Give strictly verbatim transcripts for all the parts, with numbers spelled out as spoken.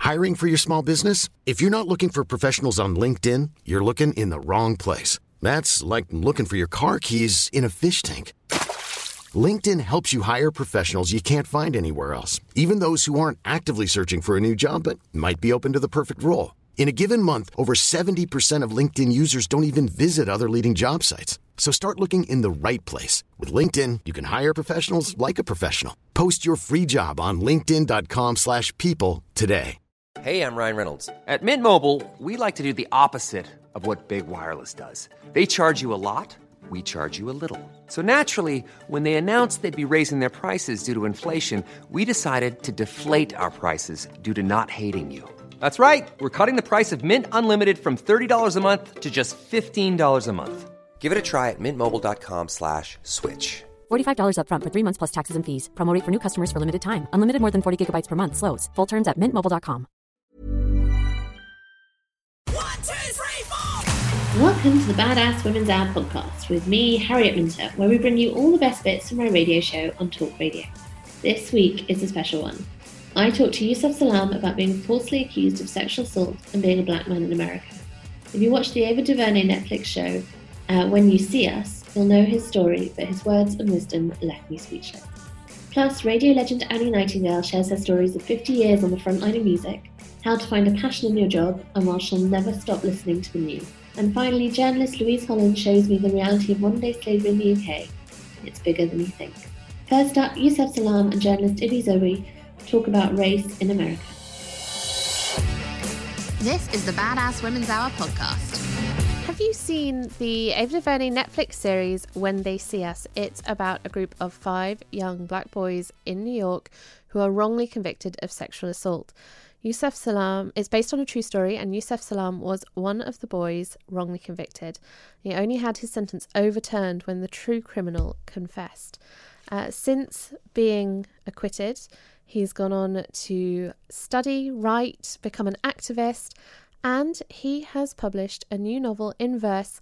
Hiring for your small business? If you're not looking for professionals on LinkedIn, you're looking in the wrong place. That's like looking for your car keys in a fish tank. LinkedIn helps you hire professionals you can't find anywhere else, even those who aren't actively searching for a new job but might be open to the perfect role. In a given month, over seventy percent of LinkedIn users don't even visit other leading job sites. So start looking in the right place. With LinkedIn, you can hire professionals like a professional. Post your free job on linkedin.com slash people today. Hey, I'm Ryan Reynolds. At Mint Mobile, we like to do the opposite of what Big Wireless does. They charge you a lot. We charge you a little. So naturally, when they announced they'd be raising their prices due to inflation, we decided to deflate our prices due to not hating you. That's right. We're cutting the price of Mint Unlimited from thirty dollars a month to just fifteen dollars a month. Give it a try at mintmobile.com slash switch. forty-five dollars up front for three months plus taxes and fees. Promo rate for new customers for limited time. Unlimited more than forty gigabytes per month. Slows full terms at mint mobile dot com. One, two, three, four. Welcome to the Badass Women's Hour podcast with me, Harriet Minter, where we bring you all the best bits from my radio show on Talk Radio. This week is a special one. I talked to Yusef Salaam about being falsely accused of sexual assault and being a black man in America. If you watch the Ava DuVernay Netflix show, uh, When You See Us, you'll know his story, but his words and wisdom left me speechless. Plus, radio legend Annie Nightingale shares her stories of fifty years on the front line of music, how to find a passion in your job, and why she'll never stop listening to the news. And finally, journalist Louise Holland shows me the reality of modern-day slavery in the U K. It's bigger than you think. First up, Yusef Salaam and journalist Ibi Zoboi talk about race in America. This is the Badass Women's Hour podcast. Have you seen the Ava DuVernay Netflix series When They See Us? It's about a group of five young black boys in New York who are wrongly convicted of sexual assault. Yusef Salaam is based on a true story, and Yusef Salaam was one of the boys wrongly convicted. He only had his sentence overturned when the true criminal confessed. Uh, since being acquitted, he's gone on to study, write, become an activist, and he has published a new novel in verse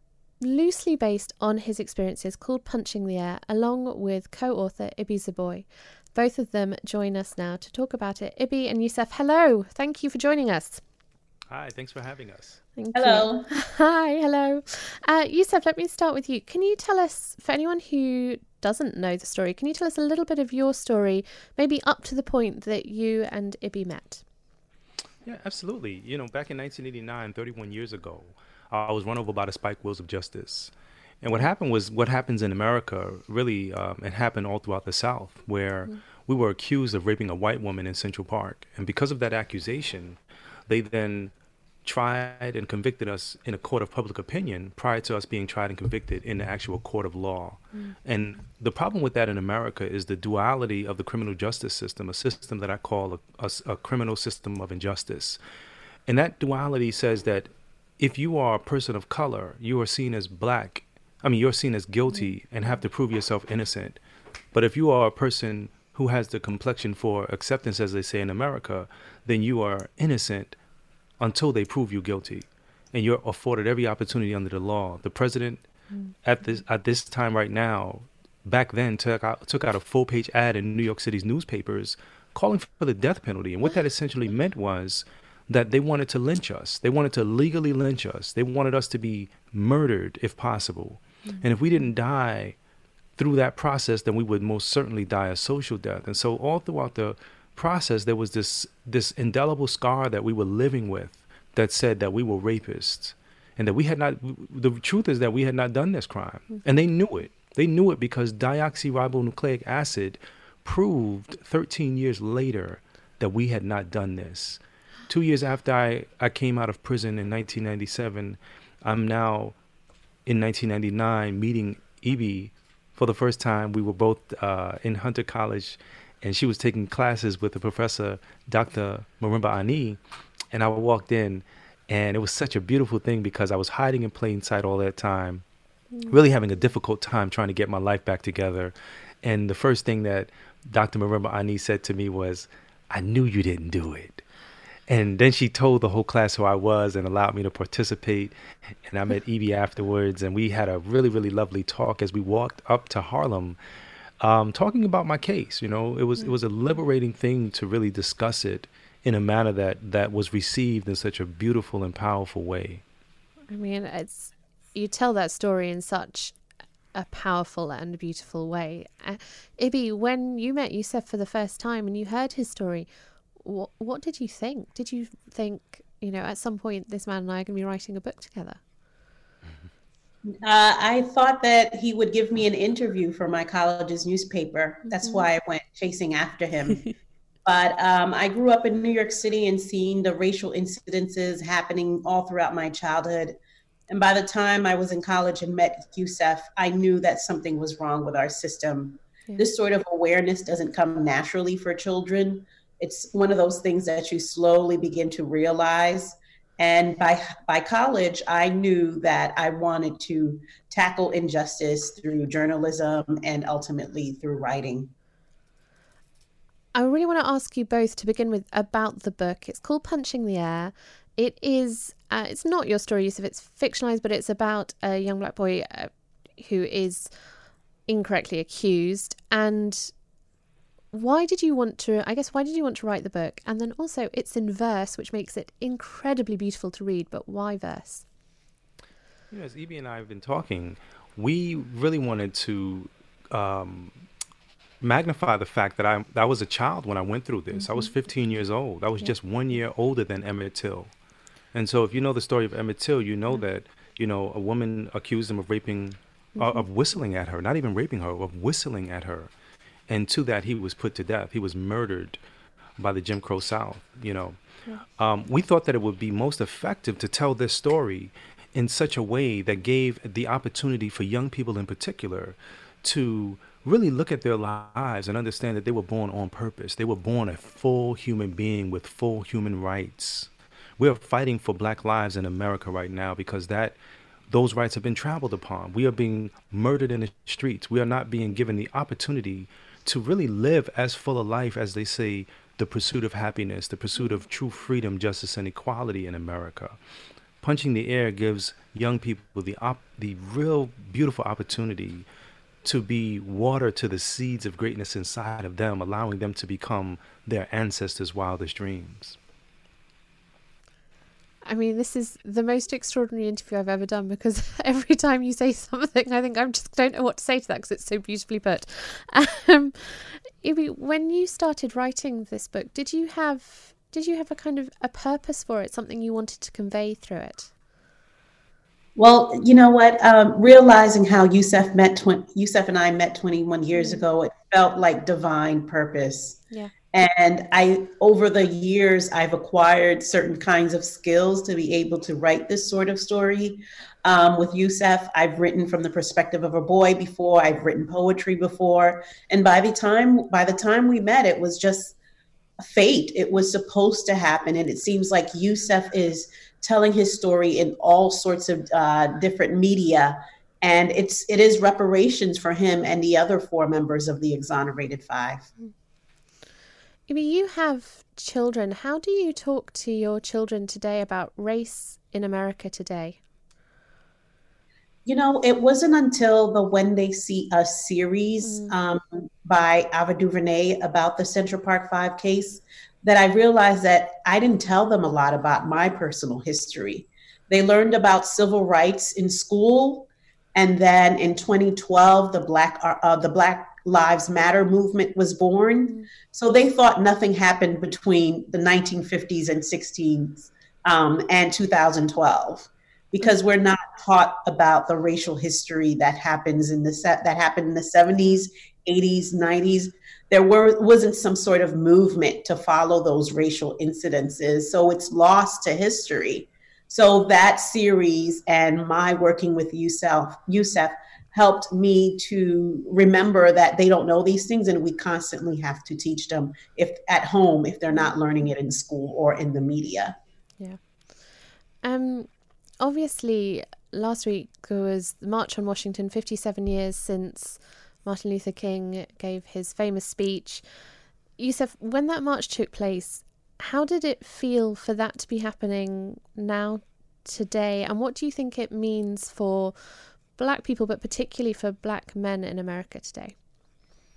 loosely based on his experiences called Punching the Air, along with co-author Ibi Zoboi. Both of them join us now to talk about it. Ibi and Yusef, hello. Thank you for joining us. Hi, thanks for having us. Thank Hello. you. Hi, hello. Uh, Yusef, let me start with you. Can you tell us, for anyone who doesn't know the story, can you tell us a little bit of your story, maybe up to the point that you and Ibi met? Yeah, absolutely. You know, back in nineteen eighty-nine, thirty-one years ago, I was run over by the spike wheels of justice. And what happened was what happens in America, really, um, it happened all throughout the South, where mm-hmm. we were accused of raping a white woman in Central Park. And because of that accusation, they then tried and convicted us in a court of public opinion prior to us being tried and convicted in the actual court of law. Mm. And the problem with that in America is the duality of the criminal justice system, a system that I call a, a, a criminal system of injustice. And that duality says that if you are a person of color, you are seen as black. I mean, you're seen as guilty and have to prove yourself innocent. But if you are a person who has the complexion for acceptance, as they say in America, then you are innocent until they prove you guilty. And you're afforded every opportunity under the law. The president mm. at this at this time right now, back then, took out, took out a full-page ad in New York City's newspapers calling for the death penalty. And what that essentially meant was that they wanted to lynch us. They wanted to legally lynch us. They wanted us to be murdered if possible. Mm. And if we didn't die through that process, then we would most certainly die a social death. And so all throughout the process, there was this this indelible scar that we were living with that said that we were rapists and that we had not, the truth is that we had not done this crime. Mm-hmm. And they knew it. They knew it because deoxyribonucleic acid proved thirteen years later that we had not done this. Two years after I, I came out of prison in nineteen ninety-seven, I'm now in nineteen ninety-nine meeting Ibi for the first time. We were both uh, in Hunter College, and she was taking classes with the professor, Doctor Marimba Ani, and I walked in, and it was such a beautiful thing because I was hiding in plain sight all that time, mm. really having a difficult time trying to get my life back together. And the first thing that Doctor Marimba Ani said to me was, "I knew you didn't do it." And then she told the whole class who I was and allowed me to participate. And I met Ibi afterwards, and we had a really, really lovely talk as we walked up to Harlem, um, talking about my case. You know, it was it was a liberating thing to really discuss it in a manner that, that was received in such a beautiful and powerful way. I mean, it's you tell that story in such a powerful and beautiful way. Uh, Ibi, when you met Yusef for the first time and you heard his story, what what did you think? Did you think, you know, at some point this man and I are going to be writing a book together? Uh, I thought that he would give me an interview for my college's newspaper. That's mm-hmm. why I went chasing after him. But um, I grew up in New York City and seeing the racial incidences happening all throughout my childhood. And by the time I was in college and met Yusef, I knew that something was wrong with our system. Yeah. This sort of awareness doesn't come naturally for children. It's one of those things that you slowly begin to realize. And by by college, I knew that I wanted to tackle injustice through journalism and ultimately through writing. I really want to ask you both to begin with about the book. It's called Punching the Air. It is, uh, it's not your story, Yusef, it's fictionalized, but it's about a young black boy uh, who is incorrectly accused. And why did you want to, I guess, why did you want to write the book? And then also it's in verse, which makes it incredibly beautiful to read, but why verse? You know, as Ibi and I have been talking, we really wanted to um, magnify the fact that I, I was a child when I went through this. Mm-hmm. I was fifteen years old. I was yeah. just one year older than Emmett Till. And so if you know the story of Emmett Till, you know mm-hmm. that, you know, a woman accused him of raping, mm-hmm. uh, of whistling at her, not even raping her, of whistling at her. And to that, he was put to death. He was murdered by the Jim Crow South, you know. Yeah. Um, we thought that it would be most effective to tell this story in such a way that gave the opportunity for young people in particular to really look at their lives and understand that they were born on purpose. They were born a full human being with full human rights. We are fighting for black lives in America right now because that those rights have been trampled upon. We are being murdered in the streets. We are not being given the opportunity to really live as full a life as they say, the pursuit of happiness, the pursuit of true freedom, justice, and equality in America. Punching the Air gives young people the op- the real beautiful opportunity to be water to the seeds of greatness inside of them, allowing them to become their ancestors' wildest dreams. I mean, this is the most extraordinary interview I've ever done because every time you say something, I think I just don't know what to say to that because it's so beautifully put. Um, Ibi, when you started writing this book, did you have did you have a kind of a purpose for it, something you wanted to convey through it? Well, you know what? Um, realizing how Yusef met tw- Yusef and I met twenty-one years mm-hmm. ago, it felt like divine purpose. Yeah. And I, over the years, I've acquired certain kinds of skills to be able to write this sort of story. Um, with Yusef, I've written from the perspective of a boy before. I've written poetry before, and by the time by the time we met, it was just fate. It was supposed to happen, and it seems like Yusef is telling his story in all sorts of uh, different media, and it's it is reparations for him and the other four members of the Exonerated Five. I mean, you have children. How do you talk to your children today about race in America today? You know, it wasn't until the When They See Us series mm. um, by Ava DuVernay about the Central Park Five case that I realized that I didn't tell them a lot about my personal history. They learned about civil rights in school. And then in twenty twelve, the Black uh, the Black Lives Matter movement was born. Mm. So they thought nothing happened between the nineteen fifties and sixties um, and two thousand twelve, because we're not taught about the racial history that happens in the set that happened in the seventies, eighties, nineties. There were, wasn't some sort of movement to follow those racial incidences. So it's lost to history. So that series and my working with Yusef, Yusef helped me to remember that they don't know these things, and we constantly have to teach them if at home, if they're not learning it in school or in the media. Yeah. Um. Obviously, last week was the March on Washington, fifty-seven years since Martin Luther King gave his famous speech. Yusef, when that march took place, how did it feel for that to be happening now, today? And what do you think it means for Black people, but particularly for Black men in America today?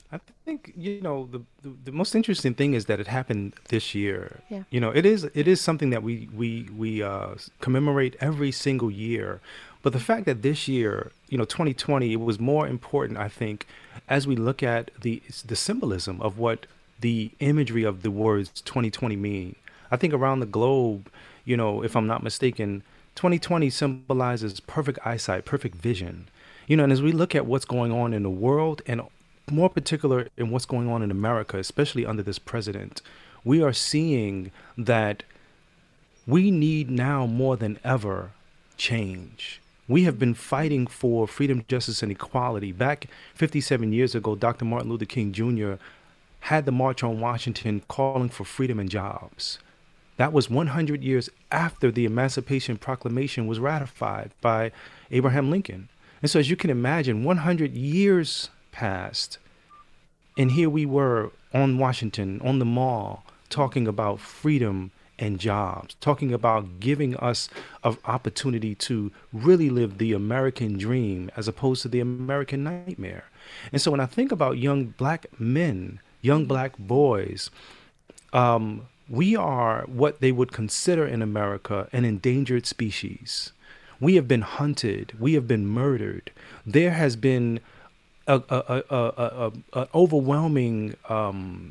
I think, you know, the, the the most interesting thing is that it happened this year. Yeah. You know, it is it is something that we we we uh, commemorate every single year. But the fact that this year, you know, twenty twenty, it was more important, I think, as we look at the the symbolism of what the imagery of the words twenty twenty mean. I think around the globe, you know, if I'm not mistaken, twenty twenty symbolizes perfect eyesight, perfect vision. You know, and as we look at what's going on in the world, and more particular in what's going on in America, especially under this president, we are seeing that we need now more than ever change. We have been fighting for freedom, justice, and equality. Back fifty-seven years ago, Doctor Martin Luther King Junior had the March on Washington calling for freedom and jobs. That was one hundred years after the Emancipation Proclamation was ratified by Abraham Lincoln. And so as you can imagine, one hundred years passed, and here we were on Washington, on the Mall, talking about freedom and jobs, talking about giving us an opportunity to really live the American dream as opposed to the American nightmare. And so when I think about young black men, young black boys, um, we are what they would consider in America an endangered species. We have been hunted. We have been murdered. There has been a, a, a, a, a, a overwhelming um,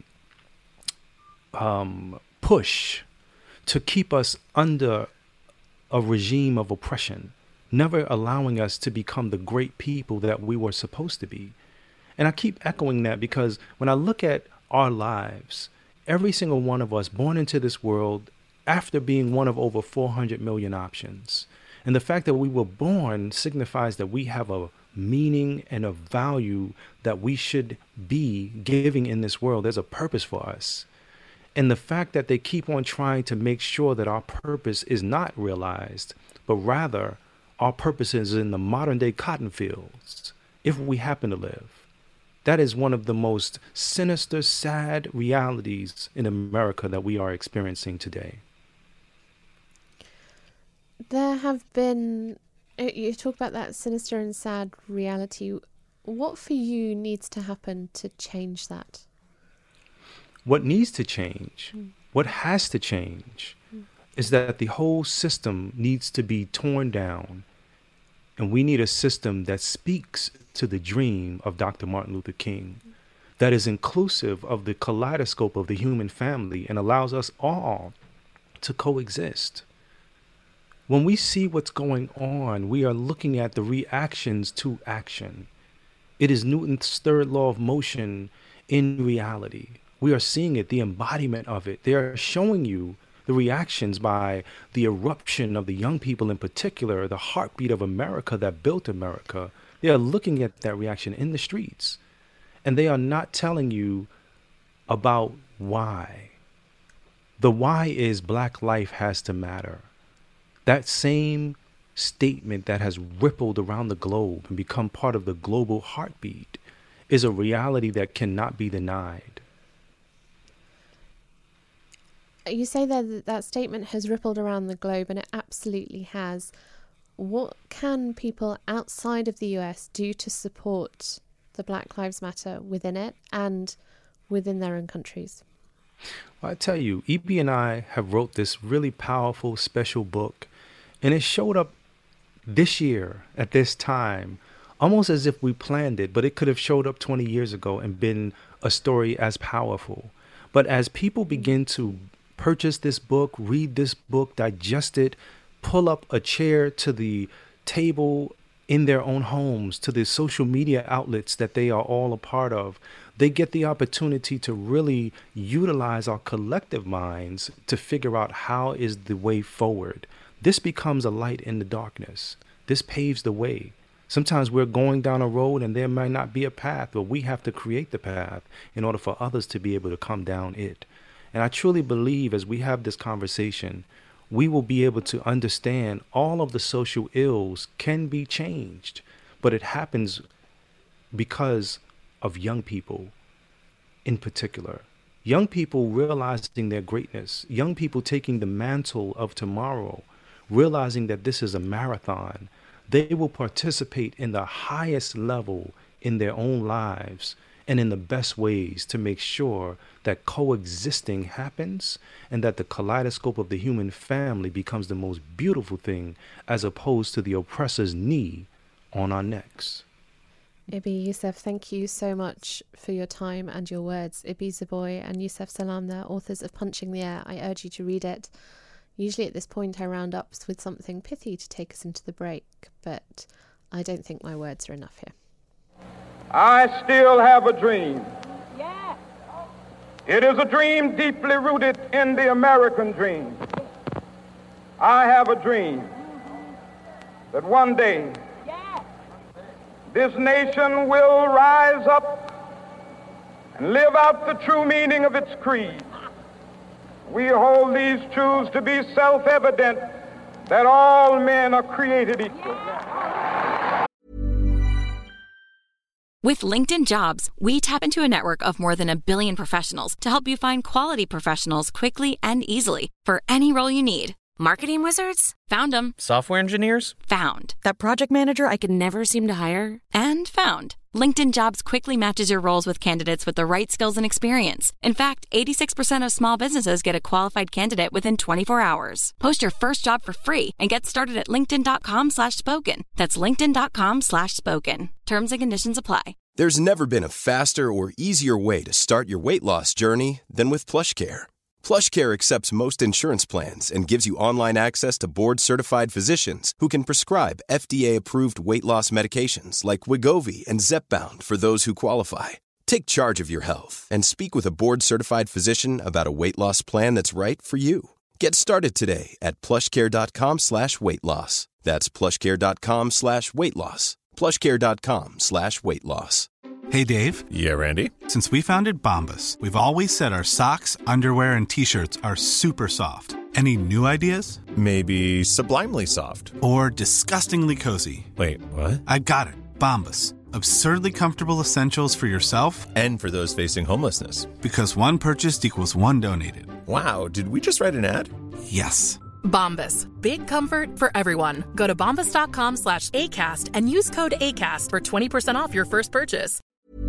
um, push to keep us under a regime of oppression, never allowing us to become the great people that we were supposed to be. And I keep echoing that because when I look at our lives, every single one of us born into this world after being one of over four hundred million options. And the fact that we were born signifies that we have a meaning and a value that we should be giving in this world. There's a purpose for us. And the fact that they keep on trying to make sure that our purpose is not realized, but rather our purpose is in the modern day cotton fields, if we happen to live. That is one of the most sinister, sad realities in America that we are experiencing today. There have been, you talk about that sinister and sad reality. What for you needs to happen to change that? What needs to change, mm. what has to change, mm. is that the whole system needs to be torn down. And we need a system that speaks to the dream of Doctor Martin Luther King, mm. that is inclusive of the kaleidoscope of the human family and allows us all to coexist. When we see what's going on, we are looking at the reactions to action. It is Newton's third law of motion in reality. We are seeing it, the embodiment of it. They are showing you the reactions by the eruption of the young people in particular, the heartbeat of America that built America. They are looking at that reaction in the streets. And they are not telling you about why. The why is Black life has to matter. That same statement that has rippled around the globe and become part of the global heartbeat is a reality that cannot be denied. You say that that statement has rippled around the globe, and it absolutely has. What can people outside of the U S do to support the Black Lives Matter within it and within their own countries? Well, I tell you, E B and I have wrote this really powerful, special book, and it showed up this year at this time, almost as if we planned it, but it could have showed up twenty years ago and been a story as powerful. But as people begin to purchase this book, read this book, digest it, pull up a chair to the table in their own homes, to the social media outlets that they are all a part of, they get the opportunity to really utilize our collective minds to figure out how is the way forward. This becomes a light in the darkness. This paves the way. Sometimes we're going down a road and there might not be a path, but we have to create the path in order for others to be able to come down it. And I truly believe as we have this conversation, we will be able to understand all of the social ills can be changed, but it happens because of young people in particular. Young people realizing their greatness, young people taking the mantle of tomorrow, realizing that this is a marathon. They will participate in the highest level in their own lives and in the best ways to make sure that coexisting happens and that the kaleidoscope of the human family becomes the most beautiful thing as opposed to the oppressor's knee on our necks. Ibi, Yusuf, thank you so much for your time and your words. Ibi Zoboi and Yusuf Salaam, they're authors of Punching the Air. I urge you to read it. Usually at this point I round up with something pithy to take us into the break, but I don't think my words are enough here. I still have a dream. Yeah. It is a dream deeply rooted in the American dream. I have a dream that one day yeah. this nation will rise up and live out the true meaning of its creed. We hold these truths to be self-evident, that all men are created equal. Yeah. With LinkedIn Jobs, we tap into a network of more than a billion professionals to help you find quality professionals quickly and easily for any role you need. Marketing wizards? Found them. Software engineers? Found. That project manager I could never seem to hire? And found. LinkedIn Jobs quickly matches your roles with candidates with the right skills and experience. In fact, eighty-six percent of small businesses get a qualified candidate within twenty-four hours. Post your first job for free and get started at linkedin.com slash spoken. That's linkedin.com slash spoken. Terms and conditions apply. There's never been a faster or easier way to start your weight loss journey than with PlushCare. PlushCare accepts most insurance plans and gives you online access to board-certified physicians who can prescribe F D A-approved weight loss medications like Wegovy and Zepbound for those who qualify. Take charge of your health and speak with a board-certified physician about a weight loss plan that's right for you. Get started today at plushcare.com slash weight loss. That's plushcare.com slash weight loss. plushcare.com slash weight loss. Hey, Dave. Yeah, Randy. Since we founded Bombas, we've always said our socks, underwear, and T-shirts are super soft. Any new ideas? Maybe sublimely soft. Or disgustingly cozy. Wait, what? I got it. Bombas. Absurdly comfortable essentials for yourself and for those facing homelessness. Because one purchased equals one donated. Wow, did we just write an ad? Yes. Bombas. Big comfort for everyone. Go to bombas.com slash ACAST and use code ACAST for twenty percent off your first purchase.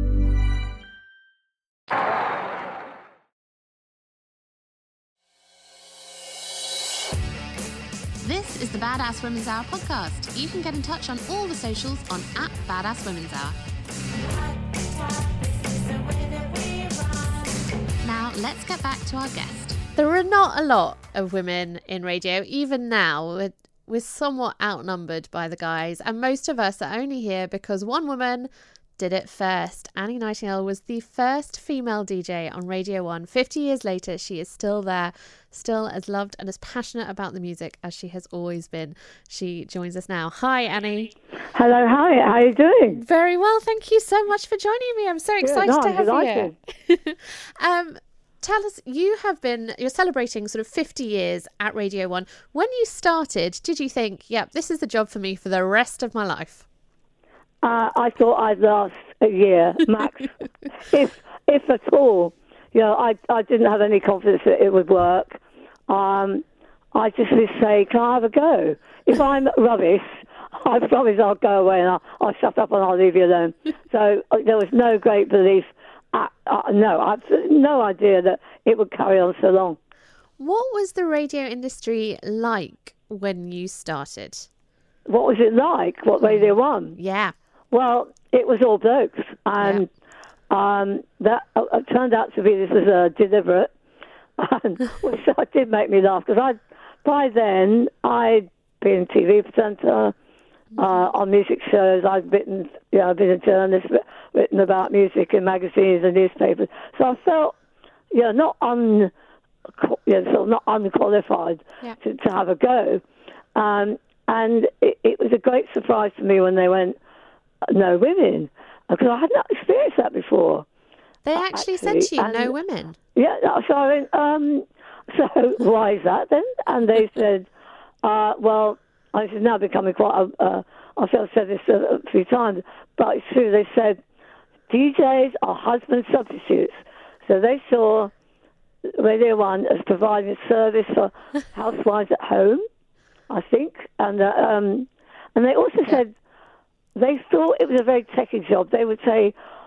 This is the Badass Women's Hour podcast. You can get in touch on all the socials on at Badass Women's Hour. Now, let's get back to our guest. There are not a lot of women in radio. Even now, we're, we're somewhat outnumbered by the guys. And most of us are only here because one woman did it first. Annie Nightingale was the first female D J on Radio one. fifty years later, she is still there, still as loved and as passionate about the music as she has always been. She joins us now. Hi, Annie. Hello, hi. How are you doing? Very well. Thank you so much for joining me. I'm so excited no, to I'm have delighted. you here. um, tell us, you have been, you're celebrating sort of fifty years at Radio one. When you started, did you think, yep, this is the job for me for the rest of my life? Uh, I thought I'd last a year, max, if if at all. You know, I I didn't have any confidence that it would work. Um, I just would say, can I have a go? If I'm rubbish, I promise I'll go away and I'll, I'll shut up and I'll leave you alone. So uh, there was no great belief. Uh, uh, no, I've no idea that it would carry on so long. What was the radio industry like when you started? What was it like? What Radio one? Yeah. Well, it was all blokes, and yeah. um, that uh, turned out to be this was uh, deliberate, and, which did make me laugh because I, by then, I'd been T V presenter uh, on music shows. I'd written, you know, I've been a journalist, written about music in magazines and newspapers. So I felt, you know, not un, you know, sort of not unqualified yeah. to, to have a go. Um, and it, it was a great surprise to me when they went, no women, because I had not experienced that before. They actually, actually. said to you, and, no women? Yeah, so I went, um, so why is that then? And they said, uh, well, this is now becoming quite a, uh, I feel I've said this a, a few times, but it's true, they said, D Js are husband substitutes. So they saw Radio one as providing a service for housewives at home, I think, and uh, um, and they also yeah. said, they thought it was a very techy job. They would say,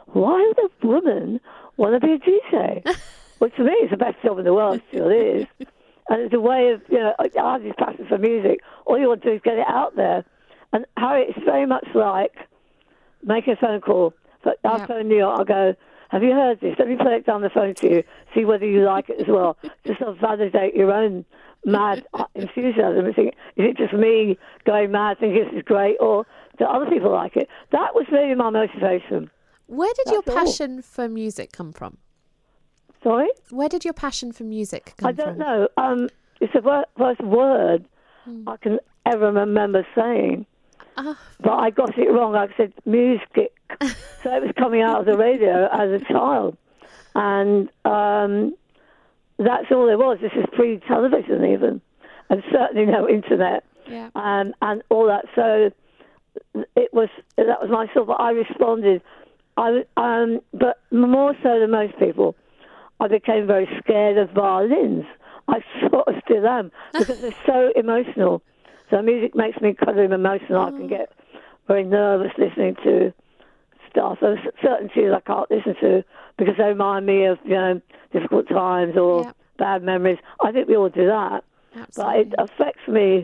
why would a woman want to be a D J? Which to me is the best job in the world, still is. And it's a way of, you know, I have this passion for music. All you want to do is get it out there. And Harry, it's very much like making a phone call. So I'll Yep. phone you, I'll go, have you heard this? Let me play it down the phone to you, see whether you like it as well. Just to validate your own mad enthusiasm. And think, is it just me going mad thinking this is great, or do other people like it? That was really my motivation. Where did That's your all. passion for music come from? Sorry? Where did your passion for music come I don't from? know. Um, it's the wor- first word Hmm. I can ever remember saying. Ah. But I got it wrong. I said music. So it was coming out of the radio as a child. And um, that's all it was. This is pre-television even. And certainly no internet. Yeah. Um, and all that. So it was, that was my sort. But I responded. I, um, but more so than most people, I became very scared of violins. I sort of still am, because they're so emotional. So music makes me kind of emotional. I can get very nervous listening to stuff. There's certain tunes I can't listen to because they remind me of, you know, difficult times or Yep. bad memories. I think we all do that. Absolutely. But it affects me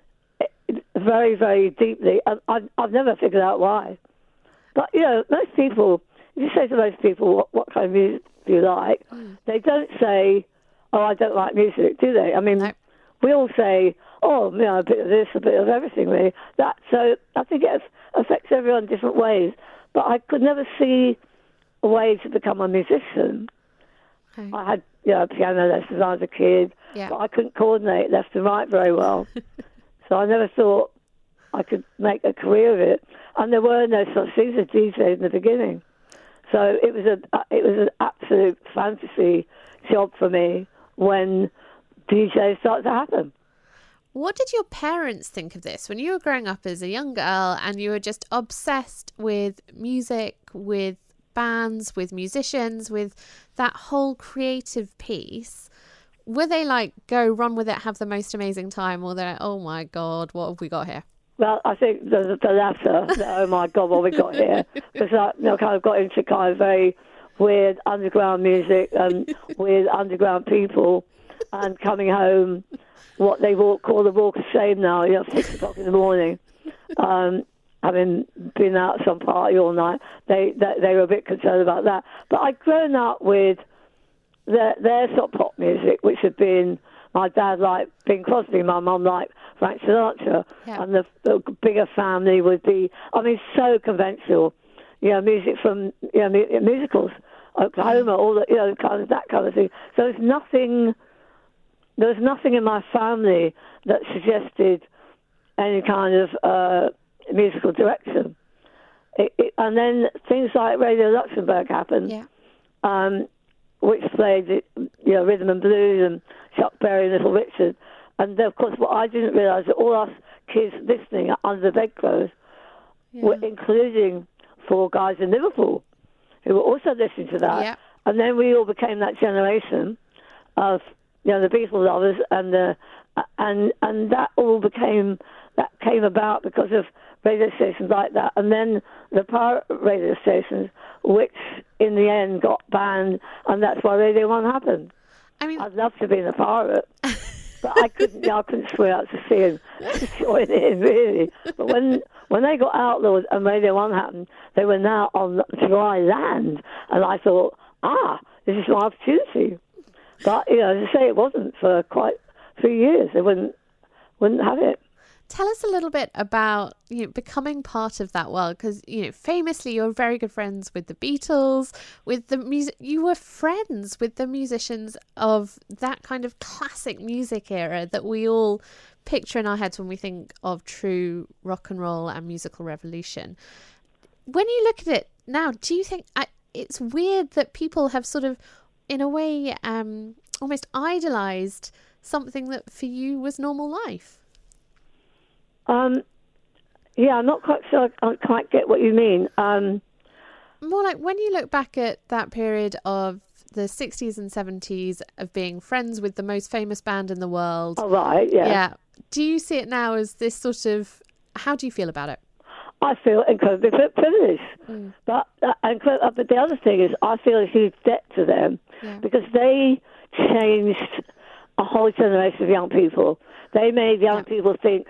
very, very deeply. And I've, I've never figured out why. But, you know, most people, if you say to most people what, what kind of music do you like, Mm. they don't say, oh, I don't like music, do they? I mean, No. we all say, oh, you know, a bit of this, a bit of everything, really. That, so I think it affects everyone in different ways. But I could never see a way to become a musician. Okay. I had, you know, piano lessons when I was a kid, Yeah. but I couldn't coordinate left and right very well. So I never thought I could make a career of it. And there were no such things as D Js in the beginning. So it was a it was an absolute fantasy job for me when D Js started to happen. What did your parents think of this when you were growing up as a young girl and you were just obsessed with music, with bands, with musicians, with that whole creative piece? Were they like, go run with it, have the most amazing time, or they're like, oh my God, what have we got here? Well, I think the, the latter, the, oh my God, what we got here. Because I you know, kind of got into kind of very weird underground music and weird underground people, and coming home, what they walk, call the walk of shame now, you know, six o'clock in the morning, um, having been out at some party all night. They, they they were a bit concerned about that. But I'd grown up with their, their sort of pop music, which had been, my dad liked Bing Crosby, my mum liked Frank Sinatra, Yeah. and the, the bigger family would be, I mean, so conventional, you know, music from, you know, mu- musicals, Oklahoma, all the, you know, kind of that kind of thing. So there's nothing, there was nothing in my family that suggested any kind of uh, musical direction. It, it, and then things like Radio Luxembourg happened, Yeah. um, which played, you know, rhythm and blues and Chuck Berry and Little Richard. And then, of course, what I didn't realise that all us kids listening under the bedclothes were including four guys in Liverpool who were also listening to that. Yeah. And then we all became that generation of, you know, the Beatles lovers, and the and and that all became that came about because of radio stations like that, and then the pirate radio stations, which in the end got banned, and that's why Radio One happened. I mean, I'd love to be a pirate, but I couldn't. I couldn't swim out to sea and join in, really. But when when they got outlawed and Radio One happened, they were now on dry land, and I thought, ah, this is my opportunity. But you know, as I say, it wasn't for quite a few years. They wouldn't wouldn't have it. Tell us a little bit about, you know, becoming part of that world, because, you know, famously you're very good friends with the Beatles, with the music. You were friends with the musicians of that kind of classic music era that we all picture in our heads when we think of true rock and roll and musical revolution. When you look at it now, do you think I, it's weird that people have sort of, in a way, um, almost idolized something that for you was normal life? Um, yeah, I'm not quite sure I quite get what you mean. Um, More like when you look back at that period of the sixties and seventies of being friends with the most famous band in the world. Oh, right, yeah. Yeah. Do you see it now as this sort of, how do you feel about it? I feel incredibly privileged. Mm. But, uh, and, but the other thing is I feel a huge debt to them yeah. because they changed a whole generation of young people. They made young yeah. people think,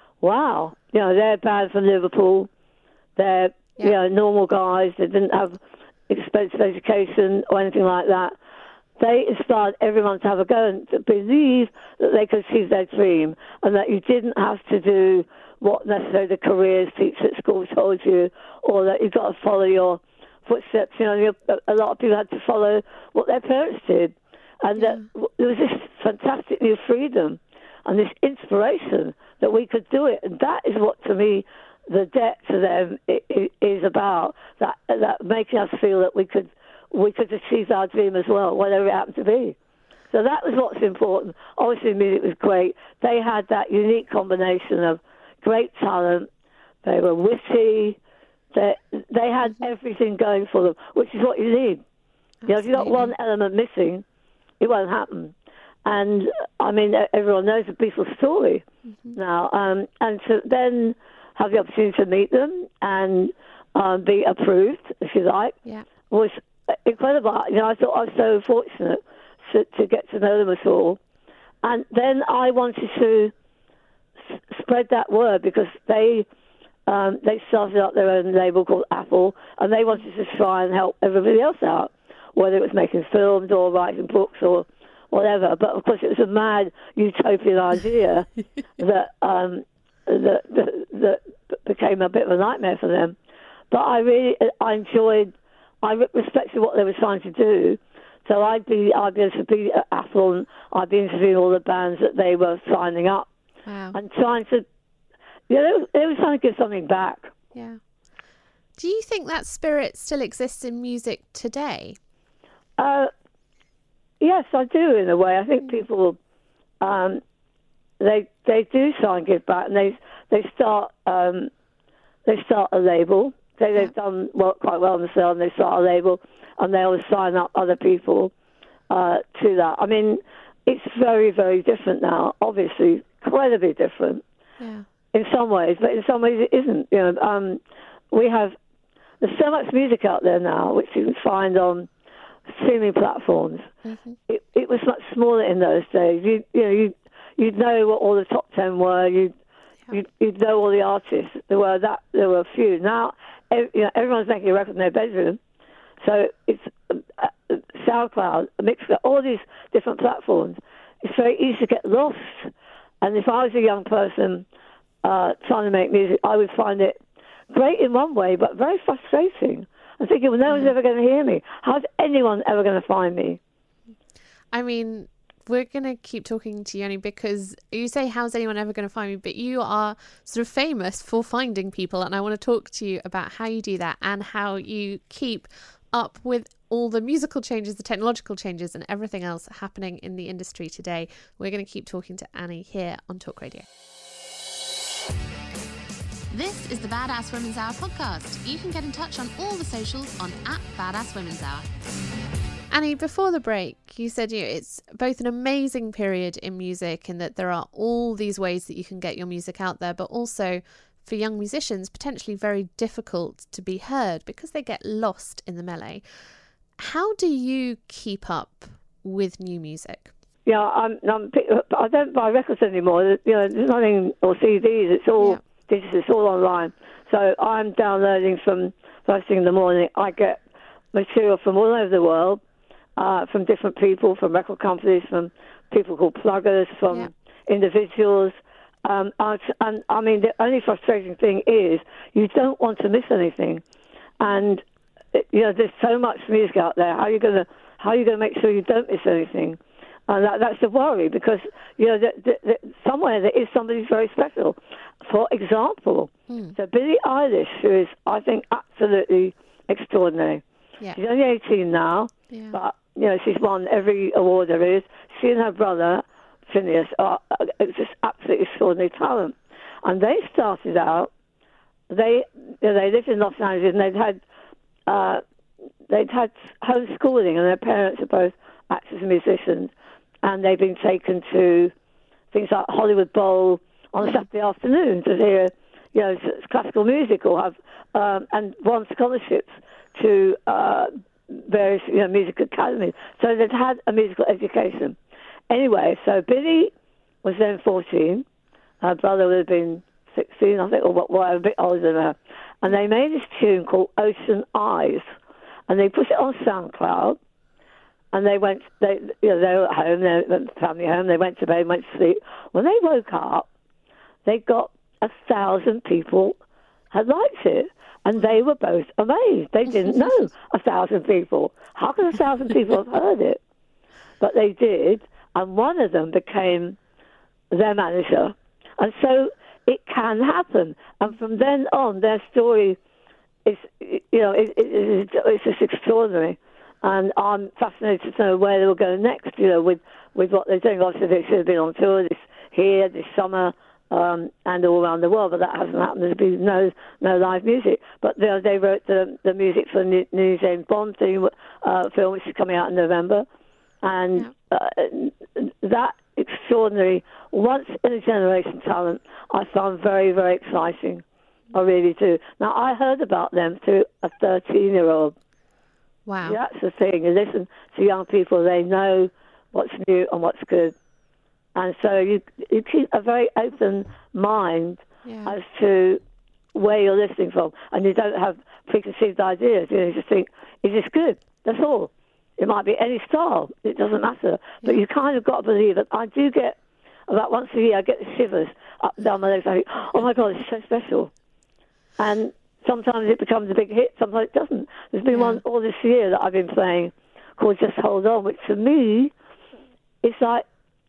wow, you know, they're band from Liverpool. They're, yeah. you know, normal guys. They didn't have expensive education or anything like that. They inspired everyone to have a go and to believe that they could achieve their dream and that you didn't have to do what necessarily the careers teachers at school told you, or that you've got to follow your footsteps. You know, a lot of people had to follow what their parents did. And yeah. that there was this fantastic new freedom and this inspiration that we could do it. And that is what, to me, the debt to them is about, that that making us feel that we could we could achieve our dream as well, whatever it happened to be. So that was what's important. Obviously, the music was great. They had that unique combination of great talent. They were witty. They, they had everything going for them, which is what you need. You know, if you've got one element missing, it won't happen. And, I mean, everyone knows the Beatles story mm-hmm. now. Um, and to then have the opportunity to meet them and um, be approved, if you like, yeah. was incredible. You know, I thought I was so fortunate to, to get to know them at all. And then I wanted to s- spread that word because they um, they started up their own label called Apple, and they wanted to try and help everybody else out, whether it was making films or writing books or whatever. But, of course, it was a mad utopian idea that, um, that, that, that became a bit of a nightmare for them. But I really I enjoyed, I respected what they were trying to do. So I'd be, I'd be able to be at Apple and I'd be interviewing all the bands that they were signing up. Wow. And trying to, you know, they were trying to give something back. Yeah. Do you think that spirit still exists in music today? Uh, yes, I do, in a way. I think people, um, they they do try and give back, and they they start um, they start a label. They, they've done well, quite well themselves, and they start a label, and they always sign up other people uh, to that. I mean, it's very, very different now, obviously, incredibly different yeah. in some ways, but in some ways it isn't. You know, um, we have, there's so much music out there now, which you can find on streaming platforms. Mm-hmm. It, it was much smaller in those days. You, you know, you, you'd know what all the top ten were, you'd, yeah. you'd, you'd know all the artists. There were that, there were a few. Now, You know, everyone's making a record in their bedroom, so it's uh, SoundCloud, Mixer, all these different platforms. It's very easy to get lost. And if I was a young person uh, trying to make music, I would find it great in one way, but very frustrating. I'm thinking, well, no one's ever going to hear me. How's anyone ever going to find me? I mean, we're going to keep talking to Yoni because you say, how's anyone ever going to find me? But you are sort of famous for finding people. And I want to talk to you about how you do that and how you keep up with all the musical changes, the technological changes and everything else happening in the industry today. We're going to keep talking to Annie here on Talk Radio. This is the Badass Women's Hour podcast. You can get in touch on all the socials on at Badass Women's Hour. Annie, before the break, you said you know, it's both an amazing period in music in that there are all these ways that you can get your music out there, but also for young musicians, potentially very difficult to be heard because they get lost in the melee. How do you keep up with new music? Yeah, I'm, I'm, I don't buy records anymore. You know, there's nothing, or C Ds, it's all yeah. digital, it's all online. So I'm downloading from first thing in the morning. I get material from all over the world. Uh, from different people, from record companies, from people called pluggers, from yeah. individuals. Um, and, and I mean, the only frustrating thing is you don't want to miss anything. And, you know, there's so much music out there. How are you going to how are you going to make sure you don't miss anything? And that, that's the worry because, you know, the, the, the, somewhere there is somebody very special. For example, mm. so Billie Eilish, who is, I think, absolutely extraordinary. Yeah. She's only eighteen now, yeah. but you know, she's won every award there is. She and her brother, Phineas, are just absolutely extraordinary talent. And they started out, they you know, they lived in Los Angeles and they'd had, uh, they'd had homeschooling and their parents are both actors and musicians. And they've been taken to things like Hollywood Bowl on a Saturday afternoon to hear, you know, classical music or have um, and won scholarships to uh, various, you know, music academies. So they'd had a musical education. Anyway, so Billy was then fourteen. Her brother would have been sixteen, I think, or whatever, a bit older than her. And they made this tune called Ocean Eyes, and they put it on SoundCloud. And they went, they, you know, they were at home, they went to family home, they went to bed, went to sleep. When they woke up, they got a thousand people had liked it. And they were both amazed. They didn't know a thousand people. How could a thousand people have heard it? But they did, and one of them became their manager. And so it can happen. And from then on, their story is, you know, it, it, it, it's just extraordinary. And I'm fascinated to know where they will go next, you know, with, with what they're doing. Obviously, they should have been on tour this here, this summer, um, and all around the world, but that hasn't happened. There's been no no live music. But they, they wrote the the music for the new James Bond theme, uh, film, which is coming out in November. And uh, that extraordinary, once-in-a-generation talent, I found very, very exciting. I really do. Now, I heard about them through a thirteen-year-old. Wow. Yeah, that's the thing. You listen to young people, they know what's new and what's good. And so you you keep a very open mind yeah. as to where you're listening from. And you don't have preconceived ideas. You know, you just think, is this good? That's all. It might be any style. It doesn't matter. But you kind of got to believe it. I do get, about once a year, I get the shivers up and down my legs. I think, oh, my God, it's so special. And sometimes it becomes a big hit, sometimes it doesn't. There's been yeah. one all this year that I've been playing called Just Hold On, which to me is like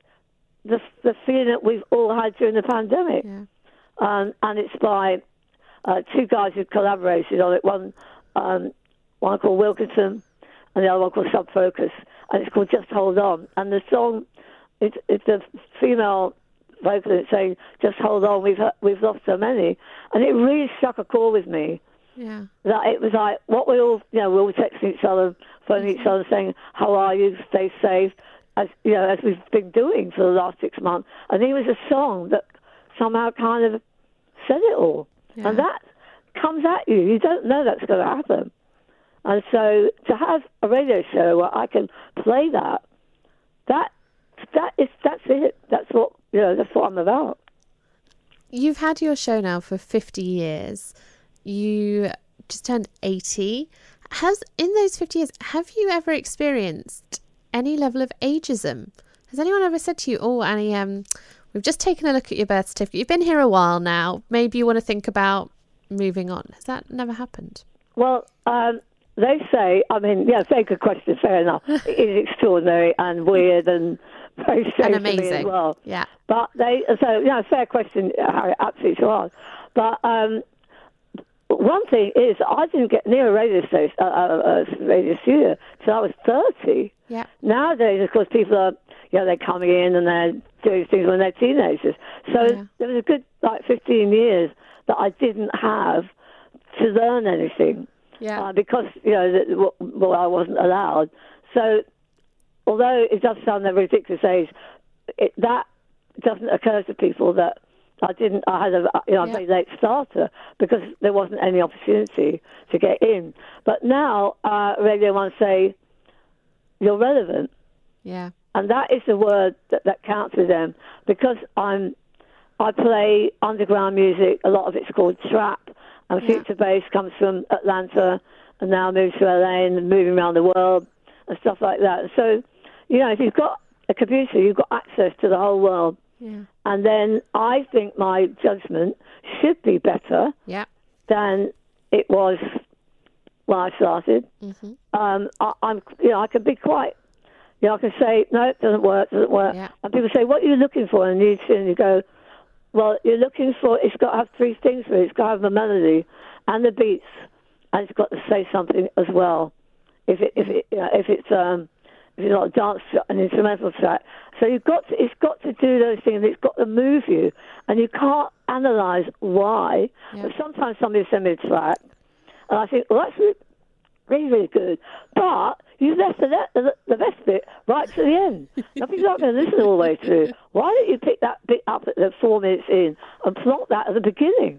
the the feeling that we've all had during the pandemic. Yeah. Um, and it's by uh, two guys who collaborated on it, one, um, one called Wilkinson and the other one called Sub Focus, and it's called Just Hold On. And the song, it's, it's a female vocalist saying, just hold on, we've we've lost so many. And it really struck a chord with me. Yeah. That it was like, what we all, you know, we're all texting each other, phoning each other, saying, how are you, stay safe, as you know, as we've been doing for the last six months. I think it was a song that somehow kind of said it all. Yeah. And that comes at you. You don't know that's going to happen. And so to have a radio show where I can play that, that that is that's it. That's what you know. That's what I'm about. You've had your show now for fifty years. You just turned eighty. Has in those fifty years, have you ever experienced any level of ageism? Has anyone ever said to you, "Oh, Annie, um, we've just taken a look at your birth certificate. You've been here a while now. Maybe you want to think about moving on"? Has that never happened? Well, um, they say. I mean, yeah, very good question. Fair enough. It is extraordinary and weird and very strange and amazing to me as well. Yeah. But they, so yeah, fair question, Harry, absolutely right. But um, one thing is, I didn't get near a radio station, uh, uh, uh, radio studio till I was thirty. Yeah. Nowadays, of course, people are, you know, they're coming in and they're doing things when they're teenagers. So yeah. there was a good like fifteen years that I didn't have to learn anything. Yeah. Uh, because you know, that, well, I wasn't allowed. So although it does sound a ridiculous age, it, that doesn't occur to people that I didn't. I had a you know yeah. a very late starter because there wasn't any opportunity to get in. But now uh, Radio One say you're relevant. Yeah. And that is the word that, that counts with them because I'm. I play underground music. A lot of it's called trap, and yeah. Future Bass comes from Atlanta, and now moves to L A and moving around the world and stuff like that. So, you know, if you've got a computer, you've got access to the whole world. Yeah. And then I think my judgment should be better yeah. than it was when I started. Mm-hmm. Um, I, I'm, you know, I can be quite. You know, I can say no, it doesn't work, doesn't work. Yeah. And people say, "What are you looking for?" And you and you go, "Well, you're looking for. It's got to have three things for it. It's got to have the melody and the beats, and it's got to say something as well. If it, if it, you know, if it's um, if it's not a dance track, an instrumental track, so you've got to. It's got to do those things. It's got to move you, and you can't analyse why. Yeah. But sometimes somebody sends me a track, and I think, well, that's really, really, really good, but you left the, the, the best bit right to the end. Now, people aren't going to listen all the way through. Why don't you pick that bit up at the four minutes in and plonk that at the beginning?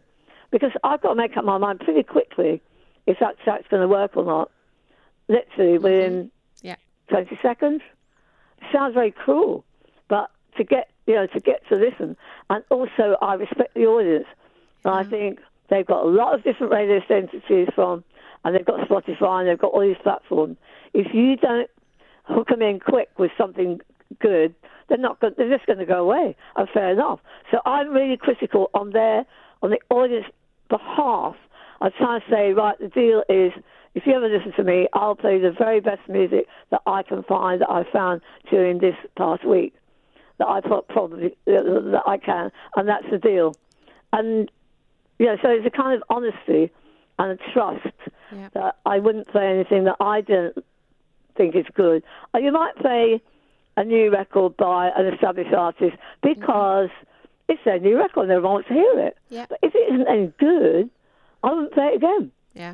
because I've got to make up my mind pretty quickly if that track's going to work or not. Literally within yeah. twenty seconds. It sounds very cruel, but to get you know to get to listen, and also I respect the audience. And I think they've got a lot of different radio stations to choose from, and they've got Spotify and they've got all these platforms. If you don't hook them in quick with something good, they're not good. They're just going to go away. And fair enough. So I'm really critical on their on the audience behalf. I'm trying to say, right, the deal is, if you ever listen to me, I'll play the very best music that I can find, that I found during this past week, that I thought probably that I can, and that's the deal. And you know, so it's a kind of honesty and a trust yeah. that I wouldn't play anything that I didn't think is good. Or you might play a new record by an established artist because mm-hmm. it's their new record and everyone wants to hear it. Yeah. But if it isn't any good, I wouldn't play it again. Yeah.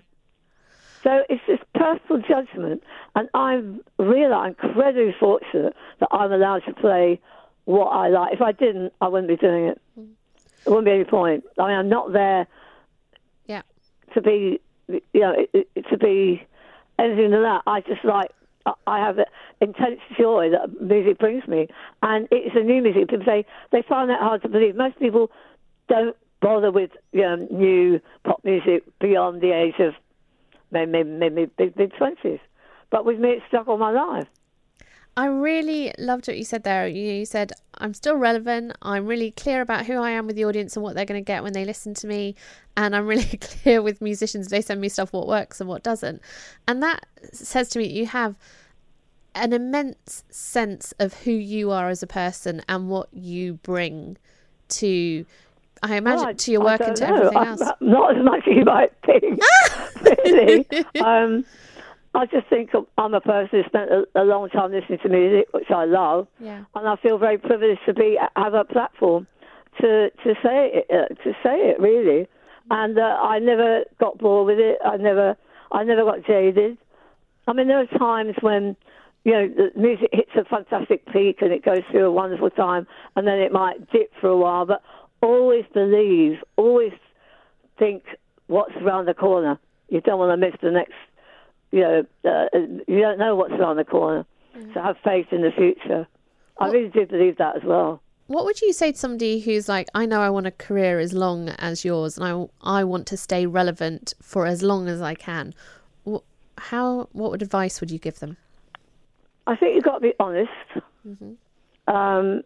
So it's this personal judgment, and I'm really incredibly fortunate that I'm allowed to play what I like. If I didn't, I wouldn't be doing it. Mm. There wouldn't be any point. I mean, I'm not there yeah. to be, you know, it, it, to be anything than that. I just like, I have an intense joy that music brings me. And it's a new music. People say, they find that hard to believe. Most people don't bother with you know, new pop music beyond the age of maybe, maybe mid-twenties. But with me, it's stuck all my life. I really loved what you said there. You said, I'm still relevant. I'm really clear about who I am with the audience and what they're going to get when they listen to me. And I'm really clear with musicians. They send me stuff, what works and what doesn't. And that says to me, you have an immense sense of who you are as a person and what you bring to, I imagine, well, I, to your work and to know. everything I'm, else. Not as much as you might think, really. um, I just think I'm a person who spent a, a long time listening to music, which I love, yeah. and I feel very privileged to be have a platform to to say it, uh, to say it really. And uh, I never got bored with it. I never, I never got jaded. I mean, there are times when you know the music hits a fantastic peak and it goes through a wonderful time, and then it might dip for a while. But always believe, always think what's around the corner. You don't want to miss the next. You know, uh, you don't know what's around the corner, mm. so have faith in the future. I really do believe that as well. What would you say to somebody who's like, I know I want a career as long as yours, and I I want to stay relevant for as long as I can? How? What would advice would you give them? I think you've got to be honest. Mm-hmm. Um,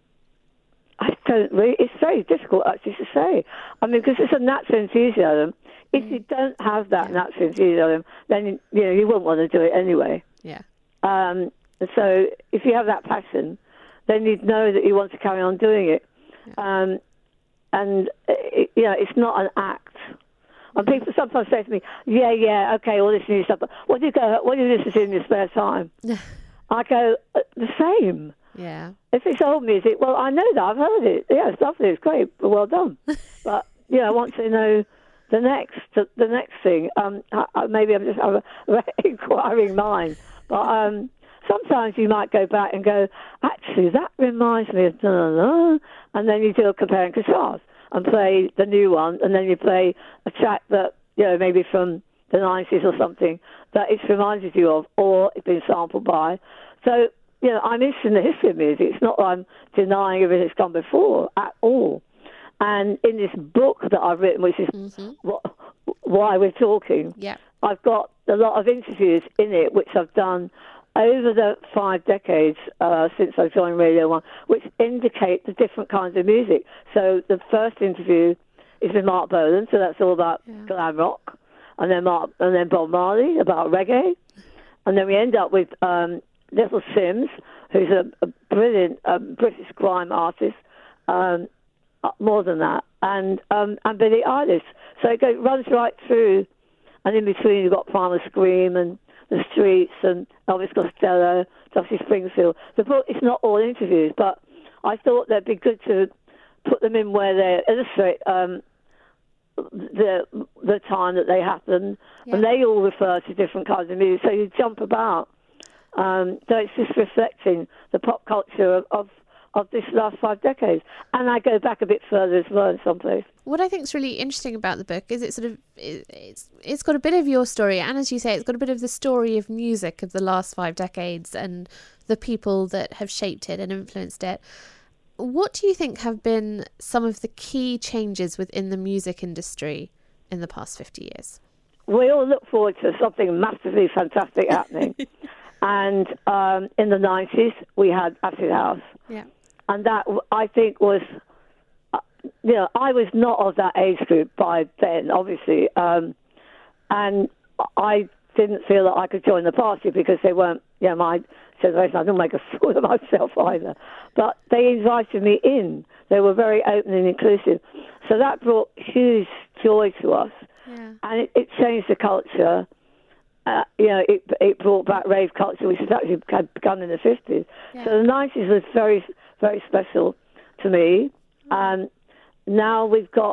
I don't really. It's very difficult actually to say. I mean, because it's a natural enthusiasm. If you don't have that yeah. natural enthusiasm, then you know you wouldn't want to do it anyway. Yeah. Um, so if you have that passion, then you'd know that you want to carry on doing it. Yeah. Um, and it, you know, it's not an act. And people sometimes say to me, "Yeah, yeah, okay, all this new stuff. But what do you go? What do you listen to in your spare time?" I go the same. Yeah. If it's old music, well, I know that I've heard it. Yeah, it's lovely. It's great. Well done. But you know, I want to know. The next, the next thing, um, maybe I'm just have an inquiring mind, but um, sometimes you might go back and go, actually, that reminds me of da da da, and then you do a compare and contrast and play the new one, and then you play a track that you know maybe from the nineties or something that it's reminded you of, or it's been sampled by. So you know, I'm interested in the history of music. It's not that I'm denying everything that's gone before at all. And in this book that I've written, which is mm-hmm. what, why we're talking, yeah. I've got a lot of interviews in it, which I've done over the five decades uh, since I joined Radio One, which indicate the different kinds of music. So the first interview is with Mark Bolan, so that's all about yeah. glam rock, and then Mark, and then Bob Marley about reggae, and then we end up with um, Little Simz, who's a, a brilliant um, British grime artist. Um, More than that, and um, and Billie Eilish. So it goes, runs right through, and in between you've got Primal Scream and The Streets and Elvis Costello, Dusty Springfield. The book is not all interviews, but I thought they'd be good to put them in where they illustrate um, the the time that they happened, yeah. and they all refer to different kinds of music. So you jump about. Um, so it's just reflecting the pop culture of, of of this last five decades. And I go back a bit further as well in some places. What I think is really interesting about the book is it sort of it's it's got a bit of your story, and as you say, it's got a bit of the story of music of the last five decades and the people that have shaped it and influenced it. What do you think have been some of the key changes within the music industry in the past fifty years? We all look forward to something massively fantastic happening. And um, in the nineties, we had Acid House. Yeah. And that, I think, was, uh, you know, I was not of that age group by then, obviously. Um, and I didn't feel that I could join the party because they weren't, you know, my generation. I didn't make a fool of myself either. But they invited me in. They were very open and inclusive. So that brought huge joy to us. Yeah. And it, it changed the culture. Uh, you know, it it brought back rave culture, which has actually had begun in the fifties. Yeah. So the nineties was very, very special to me. And now we've got,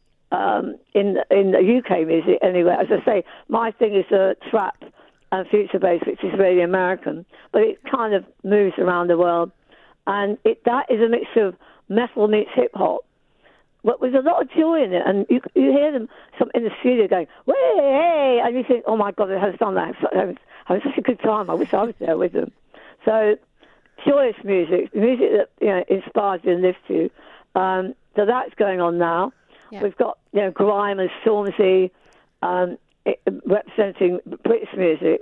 um, in, in the U K music anyway, as I say, my thing is uh, trap and future bass, which is really American, but it kind of moves around the world. And it that is a mixture of metal meets hip-hop. But there's a lot of joy in it, and you you hear them some in the studio going, "Way, hey," and you think, "Oh my God, it has done that. Having, having such a good time. I wish I was there with them." So, joyous music, music that you know inspires you and lifts you. Um, so that's going on now. Yeah. We've got you know grime and Stormzy um, it, representing British music,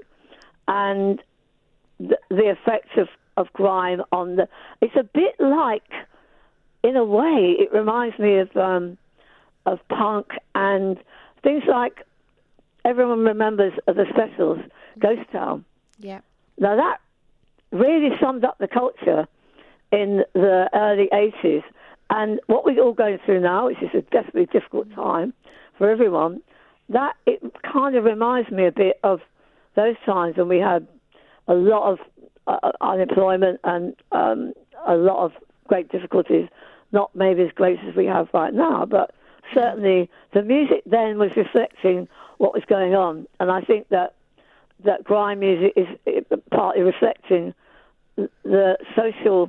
and the, the effects of, of grime on the. It's a bit like. In a way, it reminds me of um, of punk and things like everyone remembers of the Specials, Ghost Town. Yeah. Now that really summed up the culture in the early eighties, and what we're all going through now, which is a desperately difficult time for everyone. That it kind of reminds me a bit of those times when we had a lot of uh, unemployment and um, a lot of great difficulties. Not maybe as great as we have right now, but certainly the music then was reflecting what was going on. And I think that that grime music is partly reflecting the social,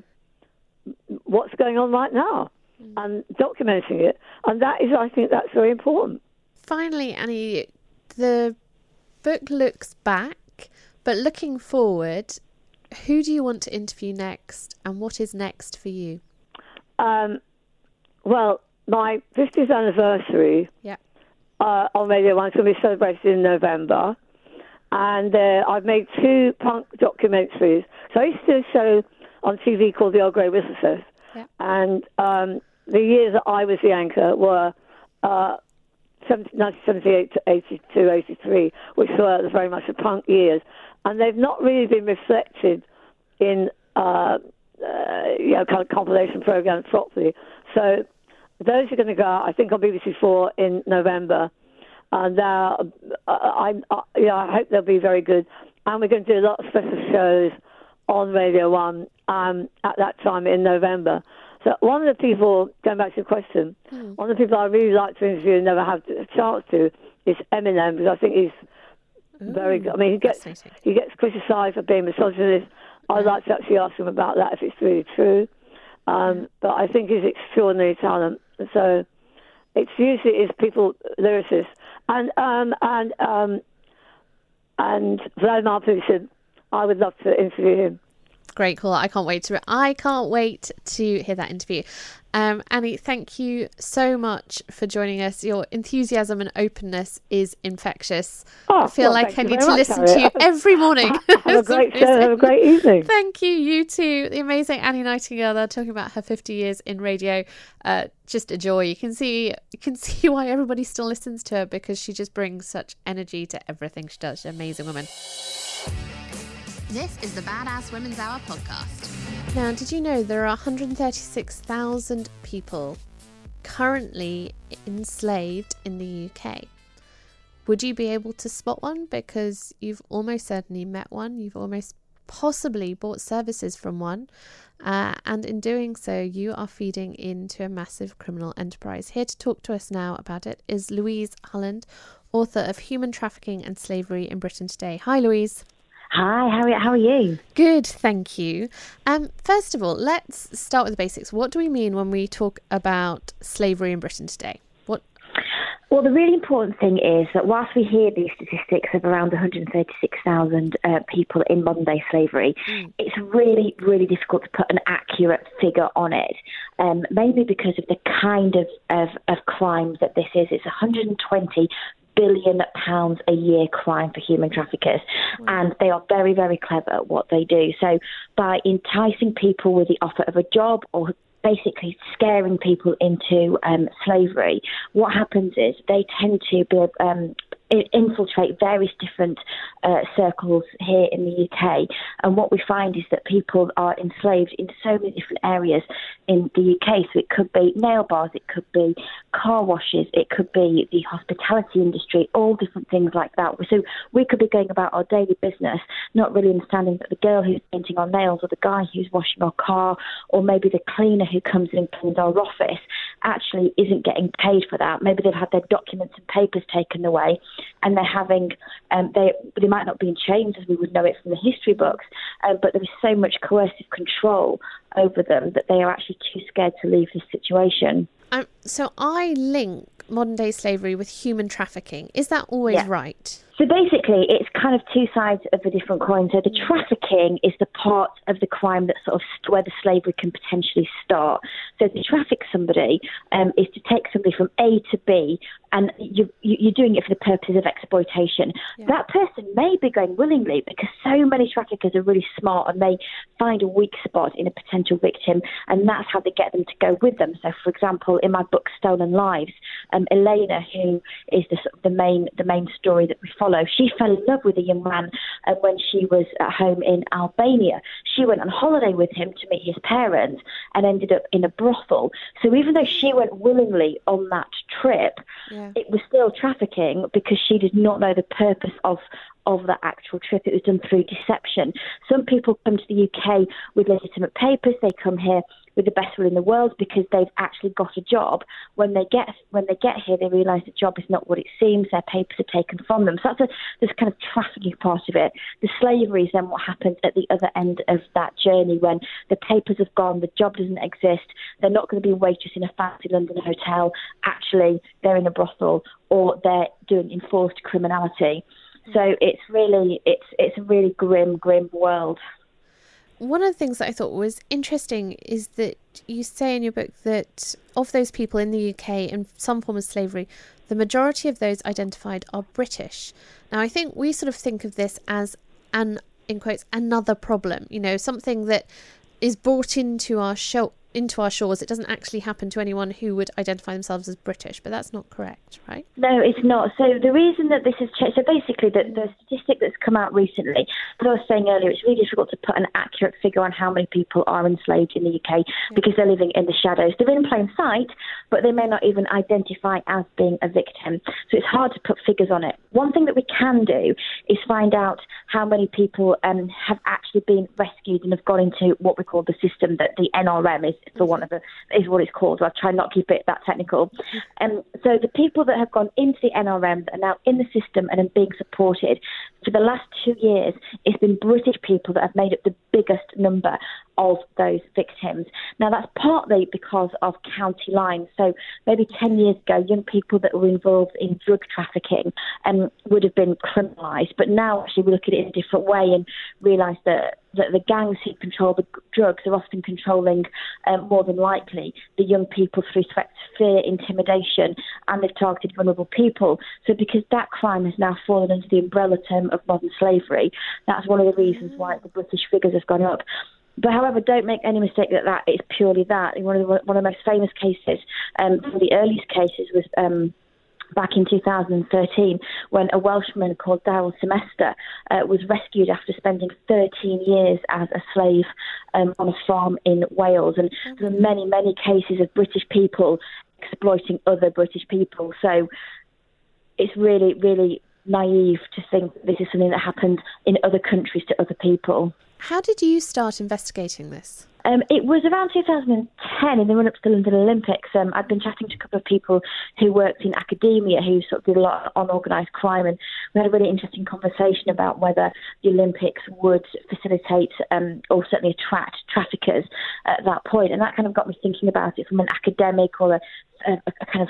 what's going on right now, mm. and documenting it. And that is, I think that's very important. Finally, Annie, the book looks back, but looking forward, who do you want to interview next, and what is next for you? Um, well, my fiftieth anniversary yeah. uh, on Radio one is going to be celebrated in November. And uh, I've made two punk documentaries. So I used to do a show on T V called The Old Grey Whistle Says. Yeah. And um, the years that I was the anchor were uh, nineteen seventy-eight to eighty-two, eighty-three, which were very much the punk years. And they've not really been reflected in... Uh, Uh, you know, kind of compilation programs properly. So those are going to go out, I think, on B B C Four in November. And uh, I, I, yeah, I hope they'll be very good. And we're going to do a lot of special shows on Radio One um, at that time in November. So one of the people, going back to your question, mm. one of the people I really like to interview and never have a chance to is Eminem, because I think he's Ooh, very good. I mean, he gets he gets criticised for being misogynist. I'd like to actually ask him about that if it's really true. Um, but I think he's extraordinary talent. So it's usually is people, lyricists. And um, and um, and Vladimir Putin, I would love to interview him. Great call. I can't wait to I can't wait to hear that interview. Um, Annie, thank you so much for joining us. Your enthusiasm and openness is infectious. Oh, I feel well, like I need to much, listen Harriet. to you every morning. Have a great show. Have a great evening. Thank you. You too. The amazing Annie Nightingale there talking about her fifty years in radio. Uh, just a joy. You can see you can see why everybody still listens to her, because she just brings such energy to everything she does. She's an amazing woman. This is the Badass Women's Hour podcast. Now, did you know there are one hundred thirty-six thousand people currently enslaved in the U K? Would you be able to spot one? Because you've almost certainly met one. You've almost possibly bought services from one. Uh, and in doing so, you are feeding into a massive criminal enterprise. Here to talk to us now about it is Louise Hulland, author of Human Trafficking and Slavery in Britain Today. Hi, Louise. Hi, Harriet, how are you? Good, thank you. Um, first of all, let's start with the basics. What do we mean when we talk about slavery in Britain today? What? Well, the really important thing is that whilst we hear these statistics of around one hundred thirty-six thousand uh, people in modern-day slavery, mm. it's really, really difficult to put an accurate figure on it, um, mainly because of the kind of, of, of crimes that this is. It's one hundred twenty billion pounds a year crime for human traffickers, mm. and they are very, very clever at what they do. So by enticing people with the offer of a job or basically scaring people into um, slavery, what happens is they tend to be um, infiltrate various different uh, circles here in the U K, and what we find is that people are enslaved in so many different areas in the U K. So it could be nail bars, it could be car washes, it could be the hospitality industry, all different things like that. So we could be going about our daily business not really understanding that the girl who's painting our nails, or the guy who's washing our car, or maybe the cleaner who comes in and cleans our office actually isn't getting paid for that. Maybe they've had their documents and papers taken away, and they're having, um, they they might not be in chains as we would know it from the history books, um, but there is so much coercive control over them that they are actually too scared to leave this situation. Um, so I link modern day slavery with human trafficking. Is that always yeah. right? So basically, it's kind of two sides of a different coin. So the trafficking is the part of the crime that sort of st- where the slavery can potentially start. So to traffic somebody um, is to take somebody from A to B, and you, you, you're doing it for the purposes of exploitation. Yeah. That person may be going willingly because so many traffickers are really smart and they find a weak spot in a potential victim, and that's how they get them to go with them. So, for example, in my book Stolen Lives, um, Elena, who is the, the main the main story that we follow, she fell in love with a young man uh, when she was at home in Albania. She went on holiday with him to meet his parents and ended up in a brothel. So even though she went willingly on that trip, yeah. it was still trafficking because she did not know the purpose of of the actual trip. It was done through deception. Some people come to the U K with legitimate papers. They come here with the best will in the world because they've actually got a job. When they get when they get here, they realise the job is not what it seems. Their papers are taken from them. So that's a, this kind of trafficking part of it. The slavery is then what happens at the other end of that journey when the papers have gone, the job doesn't exist, they're not going to be a waitress in a fancy London hotel. Actually, they're in a brothel or they're doing enforced criminality. So it's really, it's it's a really grim, grim world. One of the things that I thought was interesting is that you say in your book that of those people in the U K in some form of slavery, the majority of those identified are British. Now, I think we sort of think of this as an, in quotes, another problem, you know, something that is brought into our show, into our shores. It doesn't actually happen to anyone who would identify themselves as British, but that's not correct, right? No, it's not. So the reason that this has changed, so basically the, the statistic that's come out recently, as I was saying earlier, it's really difficult to put an accurate figure on how many people are enslaved in the U K yeah. because they're living in the shadows. They're in plain sight, but they may not even identify as being a victim. So it's hard to put figures on it. One thing that we can do is find out how many people um, have actually been rescued and have gone into what we call the system that the N R M is, for one of the, is what it's called. So I'll try not to keep it that technical. Um, so the people that have gone into the N R M that are now in the system and are being supported, for the last two years, it's been British people that have made up the biggest number of those victims. Now, that's partly because of county lines. So maybe ten years ago, young people that were involved in drug trafficking um, would have been criminalised. But now, actually, we look at it in a different way and realise that, that the gangs who control the drugs are often controlling, um, more than likely, the young people through threats, fear, intimidation, and they've targeted vulnerable people. So because that crime has now fallen under the umbrella term of modern slavery, that's one of the reasons why the British figures have gone up. But however, don't make any mistake that that is purely that. One of the, one of the most famous cases, um, one of the earliest cases was um, back in two thousand thirteen when a Welshman called Daryl Semester uh, was rescued after spending thirteen years as a slave um, on a farm in Wales. And there were many, many cases of British people exploiting other British people. So it's really, really naive to think this is something that happened in other countries to other people. How did you start investigating this? Um, it was around two thousand ten, in the run-up to the London Olympics. Um, I'd been chatting to a couple of people who worked in academia who sort of did a lot on organised crime, and we had a really interesting conversation about whether the Olympics would facilitate um, or certainly attract traffickers at that point. And that kind of got me thinking about it from an academic or a, a, a kind of,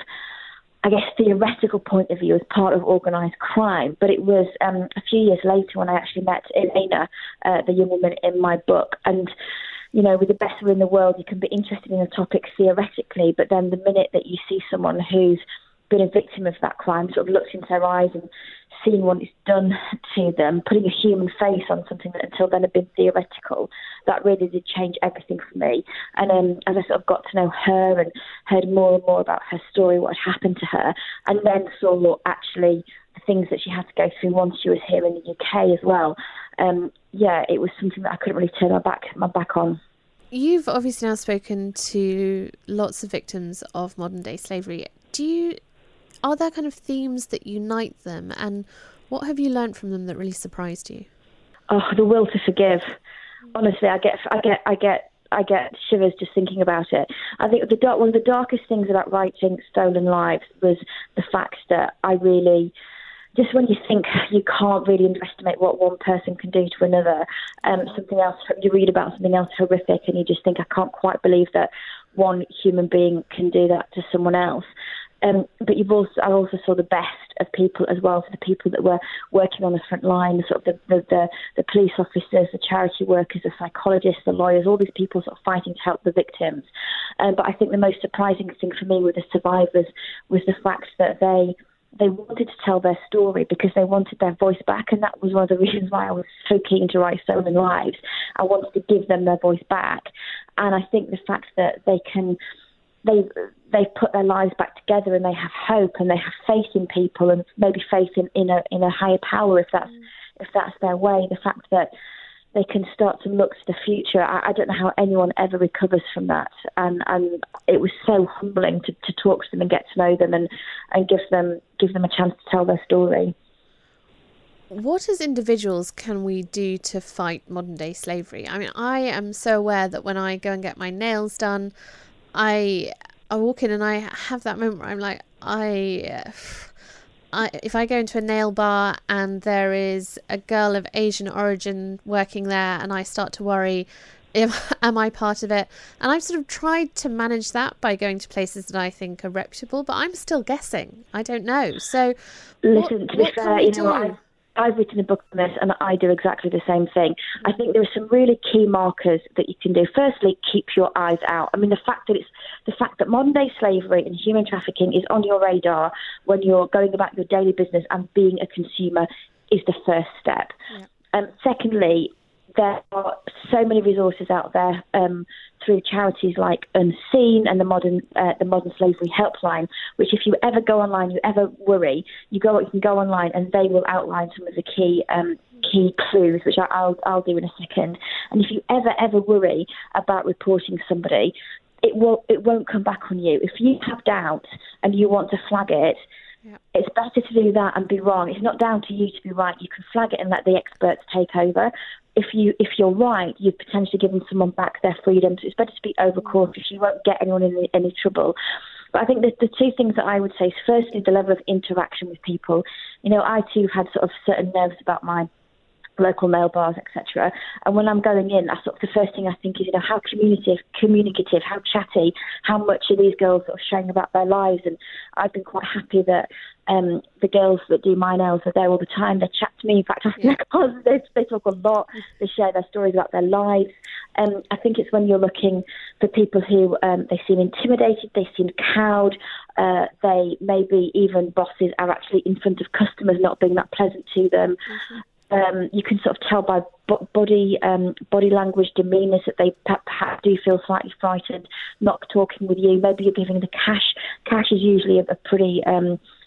I guess, theoretical point of view as part of organised crime. But it was um, a few years later when I actually met Elena, uh, the young woman in my book. And, you know, with the best will in the world, you can be interested in a topic theoretically, but then the minute that you see someone who's been a victim of that crime, sort of looked into their eyes and seeing what it's done to them, putting a human face on something that until then had been theoretical, that really did change everything for me. And um, as I sort of got to know her and heard more and more about her story, what had happened to her, and then saw actually the things that she had to go through once she was here in the U K as well, um, yeah, it was something that I couldn't really turn my back, my back on. You've obviously now spoken to lots of victims of modern-day slavery. Do you... Are there kind of themes that unite them, and what have you learned from them that really surprised you? Oh, the will to forgive. Honestly, I get, I get, I get, I get shivers just thinking about it. I think the dark, one of the darkest things about writing Stolen Lives was the fact that I really, just when you think you can't really underestimate what one person can do to another, um, something else, you read about something else horrific, and you just think, I can't quite believe that one human being can do that to someone else. Um, but you've also, I also saw the best of people as well, for the people that were working on the front line, sort of the, the, the, the police officers, the charity workers, the psychologists, the lawyers, all these people sort of fighting to help the victims. Um, but I think the most surprising thing for me with the survivors was the fact that they they wanted to tell their story because they wanted their voice back, and that was one of the reasons why I was so keen to write Stolen Lives. I wanted to give them their voice back. And I think the fact that they can... They've, they've put their lives back together, and they have hope, and they have faith in people, and maybe faith in, in a in a higher power if that's mm. if that's their way. The fact that they can start to look to the future, I, I don't know how anyone ever recovers from that. And and it was so humbling to, to talk to them and get to know them, and, and give them give them a chance to tell their story. What as individuals can we do to fight modern day slavery? I mean, I am so aware that when I go and get my nails done, I I walk in and I have that moment where I'm like, I, I if I go into a nail bar and there is a girl of Asian origin working there, and I start to worry, am, am I part of it? And I've sort of tried to manage that by going to places that I think are reputable, but I'm still guessing. I don't know. So, listen, what, to be what fair, you know, I, I've written a book on this, and I do exactly the same thing. I think there are some really key markers that you can do. Firstly, keep your eyes out. I mean, the fact that it's the fact that modern day slavery and human trafficking is on your radar when you're going about your daily business and being a consumer is the first step. Yeah. Um, secondly, there are so many resources out there um, through charities like Unseen and the Modern uh, the Modern Slavery Helpline, which if you ever go online, you ever worry, you go you can go online and they will outline some of the key um, key clues, which I'll I'll do in a second. And if you ever ever worry about reporting somebody, it will it won't come back on you. If you have doubt and you want to flag it, yeah. It's better to do that and be wrong. It's not down to you to be right. You can flag it and let the experts take over. If you if you're right, you've potentially given someone back their freedom. So it's better to be overcautious. You won't get anyone in any trouble. But I think the, the two things that I would say is firstly the level of interaction with people. You know, I too had sort of certain nerves about my local nail bars, et cetera. And when I'm going in, I sort of the first thing I think is, you know, how communicative, communicative, how chatty, how much are these girls sort of sharing about their lives? And I've been quite happy that um, the girls that do my nails are there all the time. They chat to me. In fact, yeah. they, they talk a lot. They share their stories about their lives. Um, I think it's when you're looking for people who um, they seem intimidated, they seem cowed, uh, they maybe even bosses are actually in front of customers not being that pleasant to them. Mm-hmm. Um, you can sort of tell by b- body um, body language, demeanours that they perhaps do feel slightly frightened, not talking with you. Maybe you're giving the cash. Cash is usually a, a pretty, um,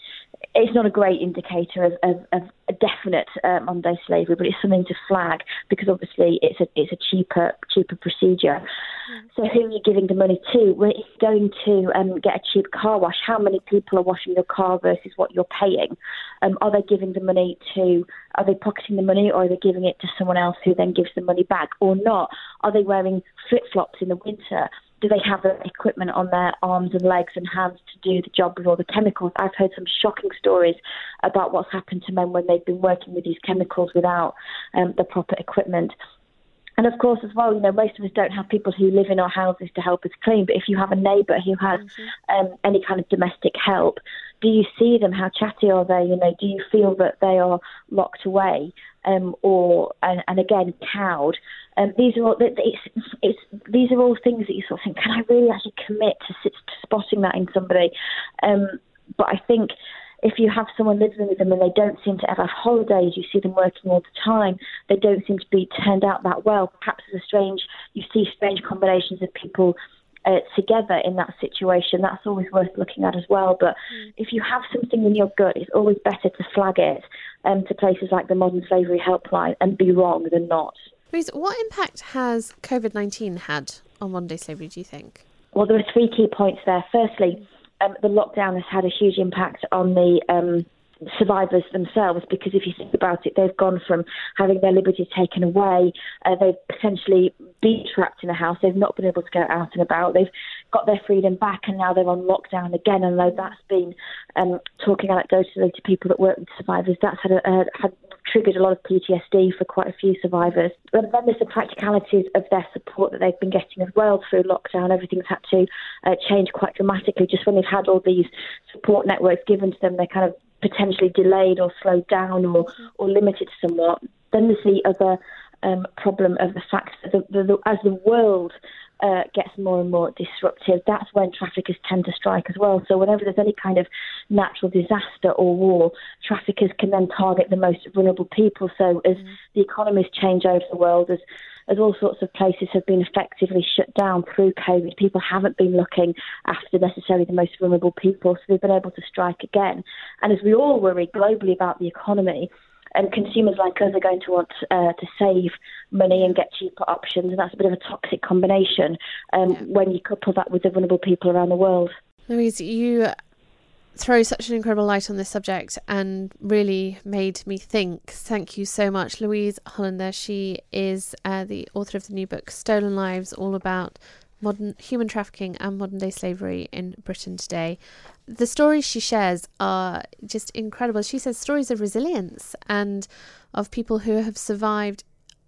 it's not a great indicator of, of, of a definite uh, modern day slavery, but it's something to flag because obviously it's a it's a cheaper cheaper procedure. Mm. So who are you giving the money to? Well, if you're going to um, get a cheap car wash, how many people are washing your car versus what you're paying? Um, are they giving the money to? Are they pocketing the money, or are they giving it to someone else who then gives the money back, or not? Are they wearing flip flops in the winter? Do they have the equipment on their arms and legs and hands to do the job with all the chemicals? I've heard some shocking stories about what's happened to men when they've been working with these chemicals without um, the proper equipment. And of course, as well, you know, most of us don't have people who live in our houses to help us clean. But if you have a neighbour who has mm-hmm. um, any kind of domestic help, do you see them? How chatty are they? You know, do you feel that they are locked away um, or, and, and again, cowed? Um, these are all it's, it's, these are all things that you sort of think, can I really actually commit to, to spotting that in somebody? Um, but I think if you have someone living with them and they don't seem to ever have holidays, you see them working all the time, they don't seem to be turned out that well. Perhaps there's a strange, you see strange combinations of people uh, together in that situation. That's always worth looking at as well. But mm. if you have something in your gut, it's always better to flag it um, to places like the Modern Slavery Helpline and be wrong than not. Louise, what impact has COVID nineteen had on modern day slavery, do you think? Well, there are three key points there. Firstly, um, the lockdown has had a huge impact on the um, survivors themselves, because if you think about it, they've gone from having their liberty taken away, uh, they've potentially been trapped in a house, they've not been able to go out and about, they've got their freedom back, and now they're on lockdown again. And though that's been um, talking anecdotally to people that work with survivors, that's had a, uh, had triggered a lot of P T S D for quite a few survivors. But then there's the practicalities of their support that they've been getting as well through lockdown. Everything's had to uh, change quite dramatically. Just when they've had all these support networks given to them, they're kind of potentially delayed or slowed down or, or limited somewhat. Then there's the other um, problem of the fact that the, the, the, as the world uh, gets more and more disruptive, that's when traffickers tend to strike as well. So whenever there's any kind of natural disaster or war, traffickers can then target the most vulnerable people. So as mm. the economies change over the world, as as all sorts of places have been effectively shut down through COVID, people haven't been looking after necessarily the most vulnerable people, so they've been able to strike again. And as we all worry globally about the economy, and consumers like us are going to want uh, to save money and get cheaper options, and that's a bit of a toxic combination um, yeah. when you couple that with the vulnerable people around the world. Louise, you throw such an incredible light on this subject and really made me think. Thank you so much. Louise Hollander, she is uh, the author of the new book Stolen Lives, all about modern human trafficking and modern day slavery in Britain today. The stories she shares are just incredible. She says stories of resilience and of people who have survived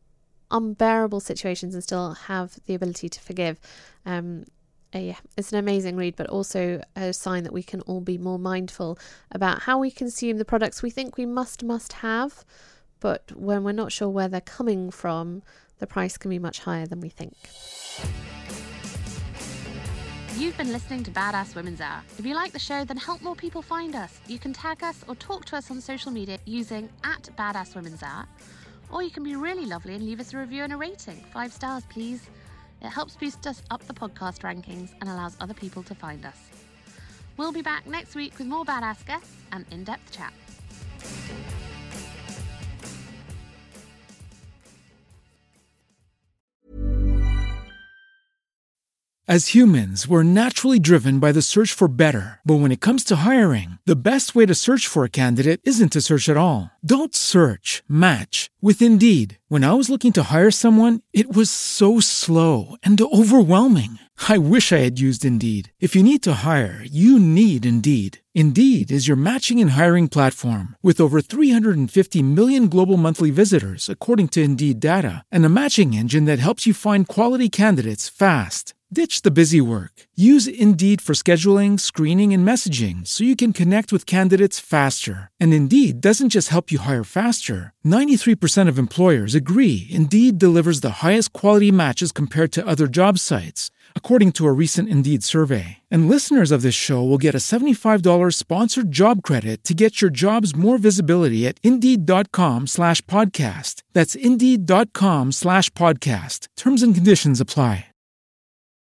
unbearable situations and still have the ability to forgive. Um, Uh, yeah, it's an amazing read, but also a sign that we can all be more mindful about how we consume the products we think we must, must have. But when we're not sure where they're coming from, the price can be much higher than we think. You've been listening to Badass Women's Hour. If you like the show, then help more people find us. You can tag us or talk to us on social media using at Badass Women's Hour. Or you can be really lovely and leave us a review and a rating. Five stars, please. It helps boost us up the podcast rankings and allows other people to find us. We'll be back next week with more badass guests and in-depth chat. As humans, we're naturally driven by the search for better. But when it comes to hiring, the best way to search for a candidate isn't to search at all. Don't search, match with Indeed. When I was looking to hire someone, it was so slow and overwhelming. I wish I had used Indeed. If you need to hire, you need Indeed. Indeed is your matching and hiring platform with over three hundred fifty million global monthly visitors, according to Indeed data, and a matching engine that helps you find quality candidates fast. Ditch the busy work. Use Indeed for scheduling, screening, and messaging so you can connect with candidates faster. And Indeed doesn't just help you hire faster. ninety-three percent of employers agree Indeed delivers the highest quality matches compared to other job sites, according to a recent Indeed survey. And listeners of this show will get a seventy-five dollars sponsored job credit to get your jobs more visibility at Indeed.com slash podcast. That's Indeed.com slash podcast. Terms and conditions apply.